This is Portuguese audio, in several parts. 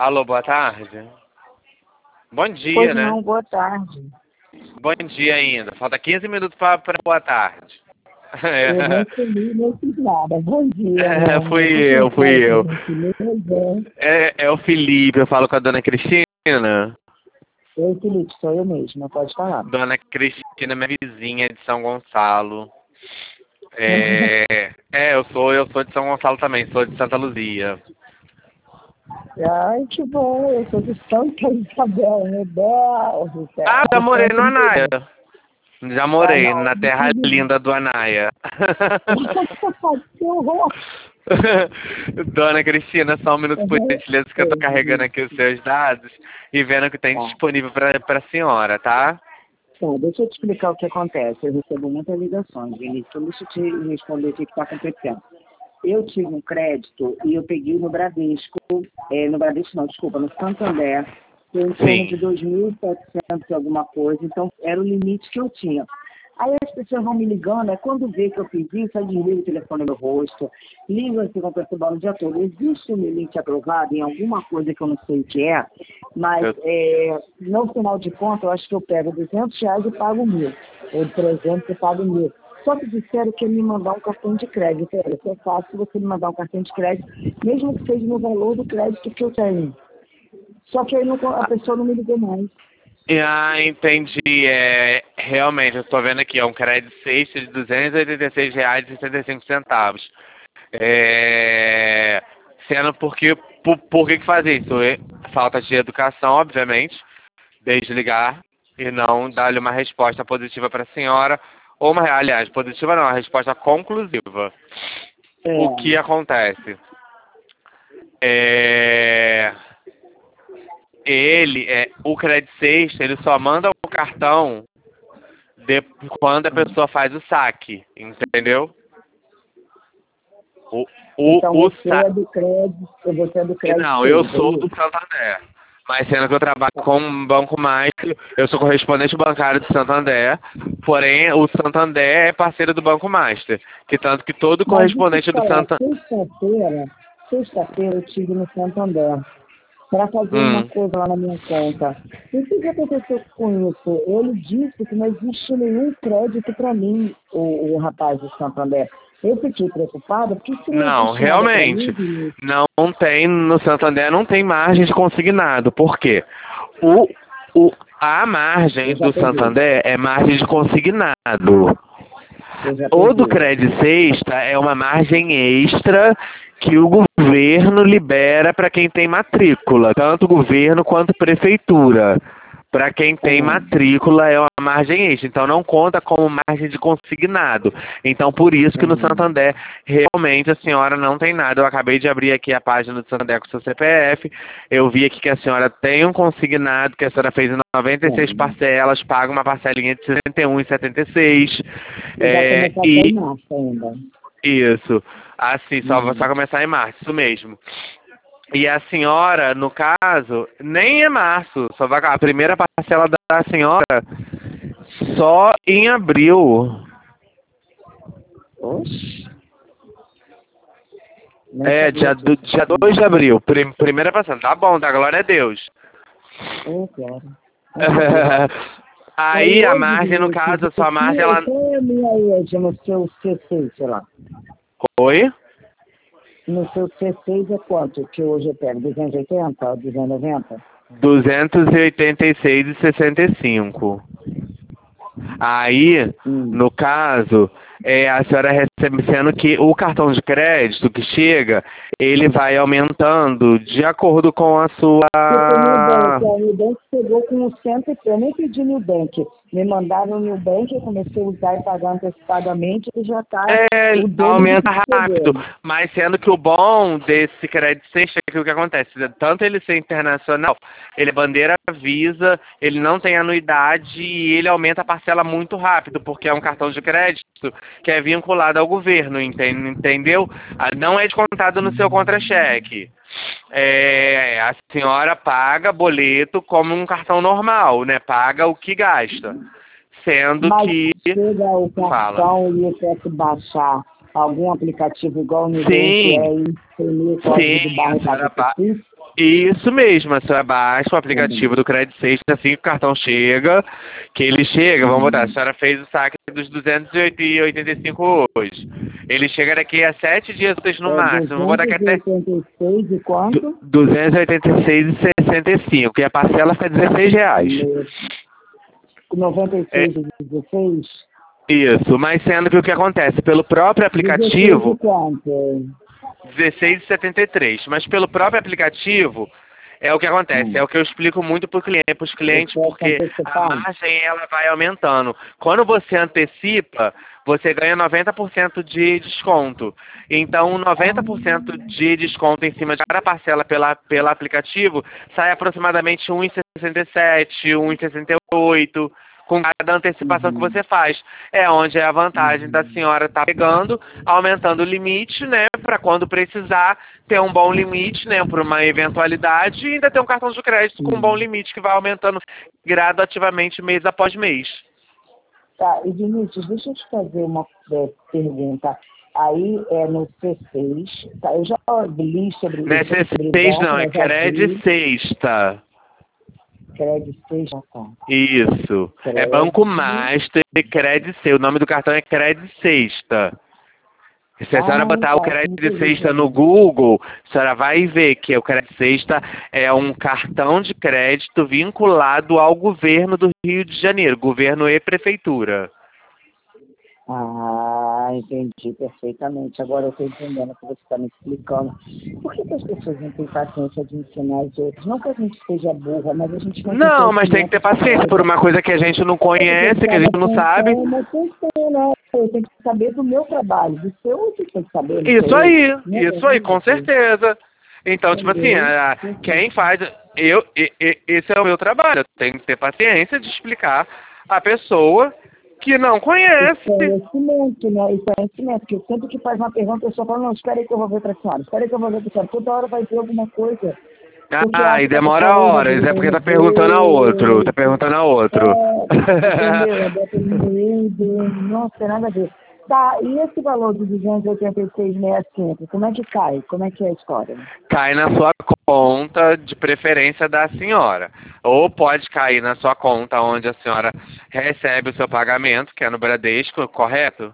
Alô, boa tarde. Bom dia, Pois né? não, boa tarde. Bom dia ainda. Falta 15 minutos para boa tarde. Eu nem comi, nem fiz nada. Bom dia, meu É, amor. Por que eu fui falo com eu. gentileza? É o Felipe, eu falo com a dona Cristina. Oi, Felipe, sou eu mesma, pode falar. Dona Cristina, minha vizinha de São Gonçalo. Eu sou de São Gonçalo também, sou de Santa Luzia. Ai, que bom, eu sou de Santa Isabel, meu Deus do céu. Ah, já morei no Distante Anaia. mesmo. Já Ah, morei não, na terra linda do Anaia. que horror. Dona Cristina, só um minuto por Uhum. gentileza que eu tô carregando aqui os seus dados e vendo o que tem Tá. disponível para a senhora, tá? Tá, deixa eu te explicar o que acontece. Eu recebo muitas ligações, Vinícius. Então, deixa eu te responder o que está acontecendo. Eu tive um crédito e eu peguei no Bradesco, no Bradesco não, desculpa, no Santander, foi em torno de Sim. 2.700 e alguma coisa, então era o limite que eu tinha. Aí as pessoas vão me ligando, quando vê que eu fiz isso, aí desliga o telefone no meu rosto, liga assim com a pessoa o dia todo. Existe um limite aprovado em alguma coisa que eu não sei o que é, mas Eu, no final de contas eu acho que eu pego R$ 200 e pago 1.000, ou 300 e pago 1.000. Só que disseram que ia me mandar um cartão de crédito. Olha, é fácil você me mandar um cartão de crédito, mesmo que seja no valor do crédito que eu tenho. Só que aí a pessoa não me ligou mais. entendi. Realmente, eu estou vendo aqui, é um crédito sexta de R$ 286,65. Sendo porque, por que fazer isso? Falta de educação, obviamente, desligar e não dar-lhe uma resposta positiva para a senhora, ou aliás, positiva não, uma resposta conclusiva. O que É, acontece? O Credit Sexta, ele só manda o cartão quando a pessoa faz o saque, entendeu? O, então o saque. você é do crédito Não, eu 6, é sou do isso? Santander. Mas sendo que eu trabalho com um banco Master, eu sou correspondente bancário do Santander, porém o Santander é parceiro do Banco Master. Que tanto que todo Mas deixa eu te correspondente do falar, Santander. sexta-feira eu estive no Santander para fazer uma Hum. coisa lá na minha conta. E o que aconteceu com isso? Ele disse que não existe nenhum crédito para mim, o rapaz do Santander. Eu fiquei preocupada, porque se não Não, existe nada para mim, realmente. Vinícius, Não tem, no Santander não tem margem de consignado. Por quê? O, a margem eu já do peguei, Santander é margem de consignado. eu já O do peguei. Credit Sexta é uma margem extra que o governo libera para quem tem matrícula, tanto o governo quanto prefeitura. Para quem tem Ah, matrícula é uma margem extra, então não conta como margem de consignado. Então por isso que no uhum. Santander realmente a senhora não tem nada. Eu acabei de abrir aqui a página do Santander com o seu CPF, eu vi aqui que a senhora tem um consignado que a senhora fez em 96 Bom, parcelas, paga uma parcelinha de 61,76. e vai começar só em E março ainda. isso, assim, só vai Uhum. começar em março, isso mesmo. E a senhora, no caso, nem é março, só vai a primeira parcela da senhora só em abril. Oxe, nem sabia disso. Dia 2 de abril, primeira parcela. Tá bom, tá, glória a Deus. Eu quero. Nem sabia. Aí Aí a hoje, margem, no Vinícius, caso, a sua margem, ela... qual é a minha hoje no seu C6, sei lá? Oi? No seu C6 é quanto que hoje eu pego? 280, 290? 286,65. Aí, Hum. no caso, a senhora recebe, sendo que o cartão de crédito que chega, ele vai aumentando de acordo com a Porque sua... o Nubank chegou com o centro, eu nem pedi Nubank. Me mandaram o Nubank, eu comecei a usar e pagar antecipadamente e já está o dobro do Aumenta que rápido, chegou. mas sendo que o bom desse crédito sexta é que o que acontece, tanto ele ser internacional, ele é bandeira Visa, ele não tem anuidade e ele aumenta a parcela muito rápido, porque é um cartão de crédito que é vinculado ao governo, entendeu? Não é descontado no seu contra-cheque. A senhora paga boleto como um cartão normal, né? Paga o que gasta. Sendo Mas que... chega o Fala. cartão e eu posso baixar algum aplicativo igual o Nubank Sim, e imprimir o código sim, de barra a e paga senhora por Pix? Isso mesmo, a senhora baixa o aplicativo do Credit Sexta assim que o cartão chega, que ele chega, vamos botar, a senhora fez o saque dos 285 hoje. Ele chega daqui a 7 dias úteis no máximo, vou botar aqui até 286 e quanto? 286,65, que a parcela foi R$16. 96 e 16? Isso, mas sendo que o que acontece, pelo próprio 16 aplicativo, e quanto? 16,73, mas pelo próprio aplicativo, é o que acontece, é o que eu explico muito para os clientes, porque a margem ela vai aumentando. Quando você antecipa, você ganha 90% de desconto. Então, 90% de desconto em cima de cada parcela pelo aplicativo sai aproximadamente R$1,67, R$1,68, com cada antecipação que você faz. É onde é a vantagem da senhora estar pegando, aumentando o limite, né, para quando precisar ter um bom limite, né, para uma eventualidade e ainda ter um cartão de crédito com um bom limite que vai aumentando gradativamente mês após mês. Tá, e Vinícius, deixa eu te fazer uma pergunta. Aí é no C6, tá? Eu já li sobre Não é isso. C6 não, é Credit Sexta. Credit Sexta, tá. Isso. É Banco Master e Credit Sexta. O nome do cartão é Credit Sexta. Se a senhora botar o Credit Sexta no Google, a senhora vai ver que o Credit Sexta é um cartão de crédito vinculado ao governo do Rio de Janeiro, governo e prefeitura. Ah, entendi perfeitamente. Agora eu estou entendendo o que você está me explicando. Por que as pessoas não têm paciência de ensinar os outros? Não que a gente seja burra, mas a gente não tem. Não, mas tem que ter paciência por uma coisa que a gente não conhece, que a gente não sabe. Mas tem que ter, né? Eu tenho que saber do meu trabalho, do seu você tem que saber. Isso aí, com certeza. Então, tipo assim, quem faz. Esse é o meu trabalho. Eu tenho que ter paciência de explicar a pessoa que não conhece. Isso é conhecimento, né? Isso é conhecimento. Porque sempre que faz uma pergunta, a pessoa fala, não, espera aí que eu vou ver para a senhora. Espera aí que eu vou ver para a senhora. Toda hora vai ter alguma coisa. E demora horas. É porque tá perguntando a outro. Tá perguntando a outro. Entendeu? Nossa, tem nada a ver. Tá, e esse valor de 286,65, como é que cai? Como é que é a história? Cai na sua conta, de preferência da senhora. Ou pode cair na sua conta onde a senhora recebe o seu pagamento, que é no Bradesco, correto?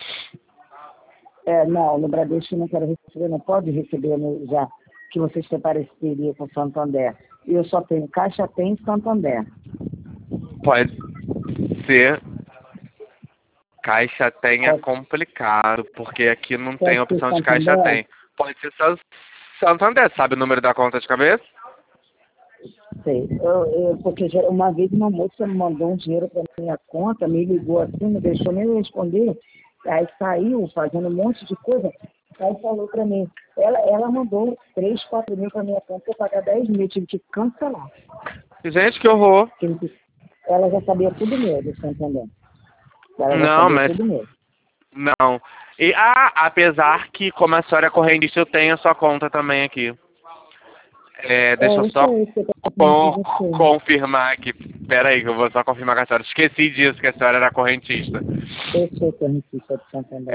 Não, no Bradesco eu não quero receber, não pode receber já que você se pareceria com Santander. Eu só tenho Caixa Tem e Santander. Pode ser. Caixa Tem é complicado, porque aqui não tem opção de Caixa Tem. Pode ser só Santander, sabe o número da conta de cabeça? Sei. Porque uma vez uma moça me mandou um dinheiro para minha conta, me ligou assim, não deixou nem eu responder, aí saiu fazendo um monte de coisa, aí falou para mim, ela mandou 3, 4 mil para minha conta, eu pagar 10 mil, tive que cancelar. Gente, que horror. Ela já sabia tudo meu do Santander. Não, mas... Não. E, apesar que, como a senhora é correntista, eu tenho a sua conta também aqui. Deixa eu só confirmar aqui. Pera aí, que eu vou só confirmar com a senhora. Esqueci disso, que a senhora era correntista. Eu sou correntista de Santander.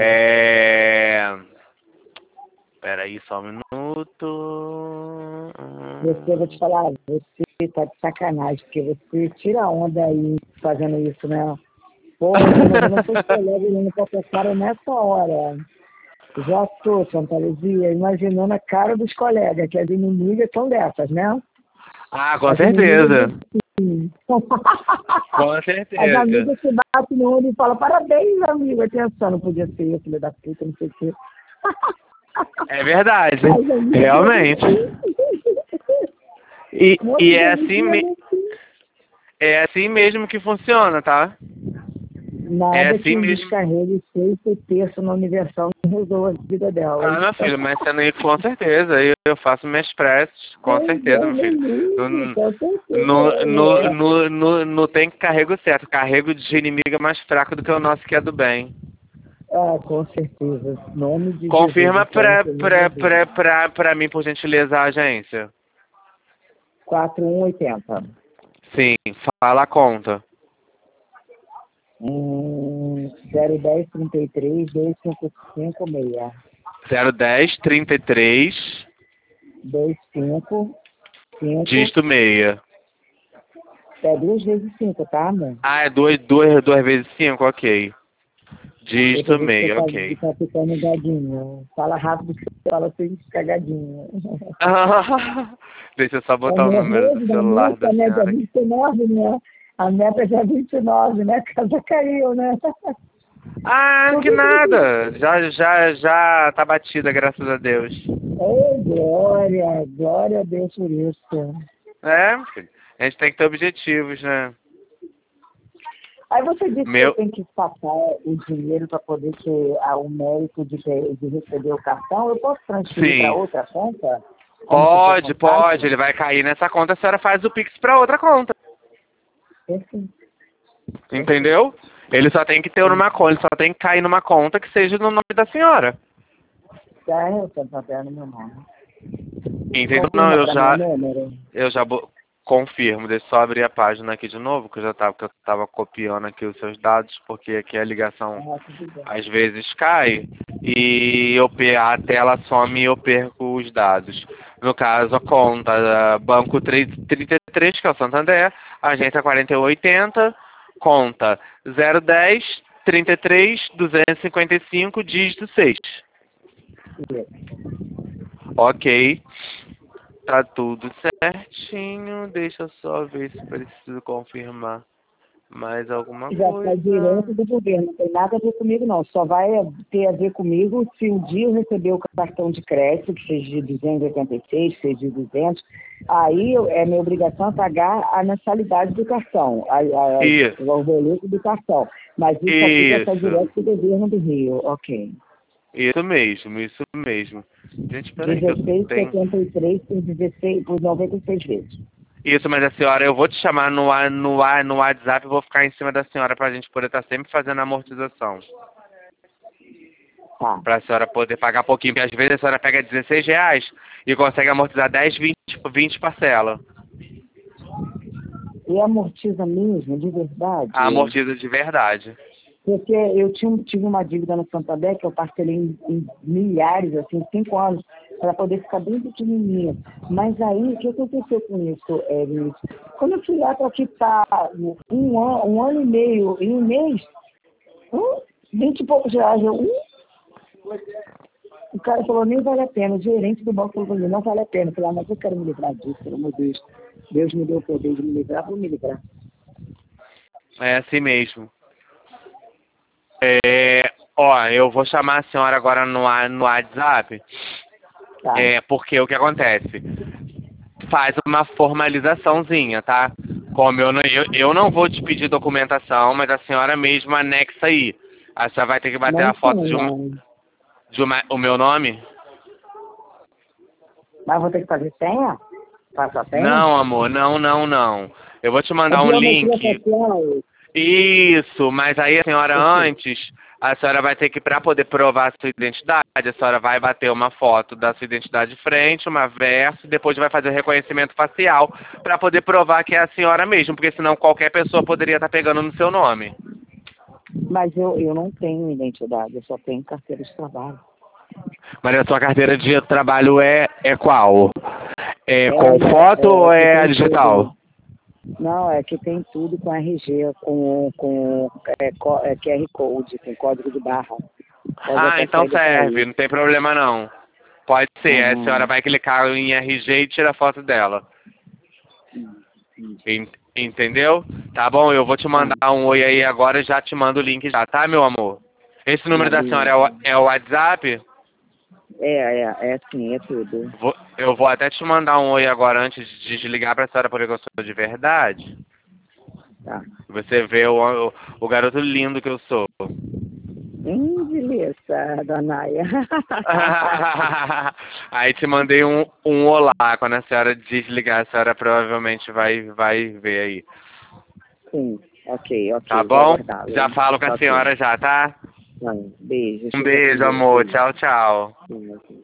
Pera aí, só um minuto. Eu vou te falar, você tá de sacanagem, porque você tira onda aí fazendo isso, né? Pô, eu não sou colega olhando pra tua cara nessa hora. Já estou, Santa Luzia, imaginando a cara dos colegas, que as inimigas são dessas, né? Com certeza. Com certeza. As amigas que batem no olho e falam, parabéns, amigo, atenção, não podia ser eu, filho da puta, não sei o quê. É verdade, realmente. E é assim mesmo que funciona, tá? Nada assim que um descarregue 6 terços no Universal não resolva a vida dela. Meu filho, mas sendo isso, com certeza. Eu faço minhas preces, com certeza, meu filho. Não tem carrego certo. Carrego de inimigo é mais fraco do que o nosso, que é do bem. Com certeza. Nome de confirma pra mim, por gentileza, a agência. 4180. Sim, fala a conta. 01033 2556. 01033 2556. 5. Dígito meia. É 2 vezes 5, tá, amor? Ah, é duas vezes 5, ok. Dígito Depois você meia, ok. tá ficando gadinho. Fala rápido que você fala sem ficar gadinho. Deixa eu só É botar o número do nervoso da celular meta, da né? Dia senhora aqui. 29, né? A meta é dia 29, né? A casa caiu, né? Ah, Por que que que você... nada. Já tá batida, graças a Deus. Ô, glória, glória a Deus por isso. É, filho. A gente tem que ter objetivos, né? Aí você disse que eu Meu, tenho que sacar o dinheiro para poder ter o mérito de receber o cartão. Eu posso transferir para sim. outra conta? Como se fosse um Pode. saque? Ele vai cair nessa conta, a senhora faz o Pix pra outra conta. Perfeito. Entendeu? Ele só tem que ter numa conta, ele só tem que cair numa conta que seja no nome da senhora. Já eu tenho papel no meu nome. Entendeu? Não, Confirma para mim o número. eu já confirmo. Deixa eu só abrir a página aqui de novo, que eu tava copiando aqui os seus dados, porque aqui a ligação Ah, tudo bem. às vezes cai e a tela some e eu perco os dados. No caso, a conta Banco 33, que é o Santander, agência 4180, conta 010 33 255, dígito 6. Ok, tá tudo certinho. Deixa eu só ver se preciso confirmar mais alguma Já está direto coisa. do governo, não tem nada a ver comigo não, só vai ter a ver comigo se um dia eu receber o cartão de crédito, que seja de 286, que seja de 200, aí é minha obrigação pagar a mensalidade do cartão, Isso, o boleto do cartão, mas isso aqui já está isso. direto do governo do Rio, ok. Isso mesmo, isso mesmo. Gente, peraí que eu tenho... 16,73 por 16, por 96 vezes. Isso, mas a senhora, eu vou te chamar no WhatsApp e vou ficar em cima da senhora pra gente poder estar sempre fazendo a amortização. Tá. Pra senhora poder pagar pouquinho, porque às vezes a senhora pega R$ 16 e consegue amortizar 10, 20 parcelas. E amortiza mesmo, de verdade? A amortiza de verdade. Porque eu tive uma dívida no Santander que eu parcelei em milhares, assim, 5 anos, para poder ficar bem pequenininha. Mas aí, o que aconteceu com isso, Vinícius? Quando eu fui lá para quitar um ano e meio, em um mês, 20 e poucos reais, o cara falou, nem vale a pena. O gerente do banco falou, não vale a pena. Eu falei, mas eu quero me livrar disso, pelo amor de Deus. Deus me deu o poder de me livrar, vou me livrar. É assim mesmo. Eu vou chamar a senhora agora no WhatsApp, Tá. porque o que acontece? Faz uma formalizaçãozinha, tá? Como eu não vou te pedir documentação, mas a senhora mesma anexa aí. A senhora vai ter que bater Não a foto tem, não. o meu nome? Mas vou ter que fazer senha? Faço a senha? Não, amor, não. Eu vou te É mandar um biometria link. facial? Isso, mas aí a senhora Ok. antes, a senhora vai ter que, para poder provar a sua identidade, a senhora vai bater uma foto da sua identidade de frente, uma verso, depois vai fazer o reconhecimento facial para poder provar que é a senhora mesmo, porque senão qualquer pessoa poderia estar pegando no seu nome. Mas eu não tenho identidade, eu só tenho carteira de trabalho. Mas a sua carteira de trabalho é qual? É com Ela foto ou que é a tem tudo. digital? Não, é que tem tudo com RG, com QR Code, com código de barra. Pode Ah, até então sair do serve, país. não tem problema não. Pode ser, a senhora Uhum. vai clicar em RG e tira a foto dela. Entendeu? Tá bom, eu vou te Tá, mandar um oi aí agora e já te mando o link já, tá, meu amor? Esse número da senhora beleza. é o WhatsApp? É sim, é tudo. Eu vou até te mandar um oi agora antes de desligar pra senhora poder que eu sou de verdade. Tá. Você vê o garoto lindo que eu sou. Delícia, Danaia. Aí te mandei um olá. Quando a senhora desligar, a senhora provavelmente vai ver aí. Sim, ok, Tá vou bom? Já aguardá-lo. falo com a Ok, senhora já, tá? tá. Beijos, Um fica com beijo, Deus. amor. Beijo. Tchau, tchau. Sim, ok.